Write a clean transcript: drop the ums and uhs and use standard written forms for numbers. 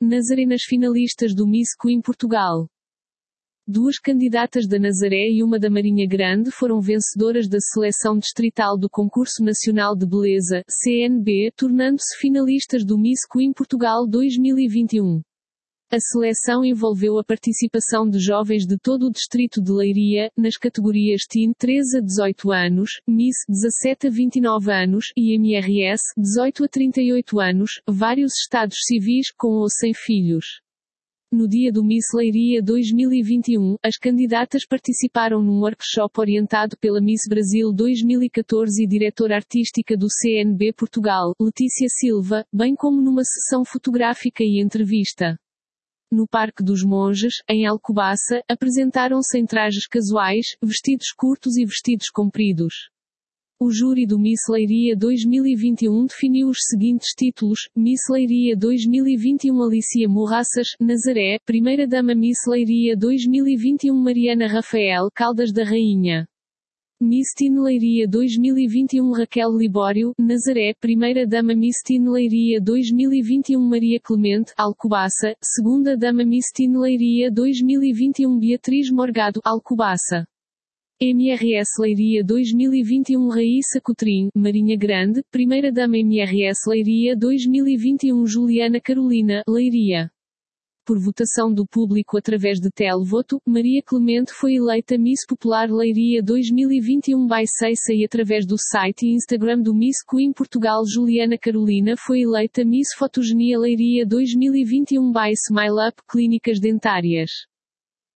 Nazaré nas finalistas do Miss Queen Portugal. Duas candidatas da Nazaré e uma da Marinha Grande foram vencedoras da seleção distrital do Concurso Nacional de Beleza, CNB, tornando-se finalistas do Miss Queen Portugal 2021. A seleção envolveu a participação de jovens de todo o distrito de Leiria, nas categorias Teen 13 a 18 anos, Miss 17 a 29 anos e MRS 18 a 38 anos, vários estados civis, com ou sem filhos. No dia do Miss Leiria 2021, as candidatas participaram num workshop orientado pela Miss Brasil 2014 e diretora artística do CNB Portugal, Letícia Silva, bem como numa sessão fotográfica e entrevista. No Parque dos Monges, em Alcobaça, apresentaram-se em trajes casuais, vestidos curtos e vestidos compridos. O júri do Miss Leiria 2021 definiu os seguintes títulos: Miss Leiria 2021 Alicia Morraças, Nazaré, Primeira-Dama Miss Leiria 2021 Mariana Rafael Caldas da Rainha. Miss Teen Leiria 2021 Raquel Libório, Nazaré, Primeira-Dama Miss Teen Leiria 2021 Maria Clemente, Alcobaça, Segunda-Dama Miss Teen Leiria 2021 Beatriz Morgado, Alcobaça. MRS Leiria 2021 Raíssa Cotrim, Marinha Grande, Primeira-Dama MRS Leiria 2021 Juliana Carolina, Leiria. Por votação do público através de televoto, Maria Clemente foi eleita Miss Popular Leiria 2021 by Ceissa e através do site e Instagram do Miss Queen Portugal Juliana Carolina foi eleita Miss Fotogenia Leiria 2021 by Smile Up Clínicas Dentárias.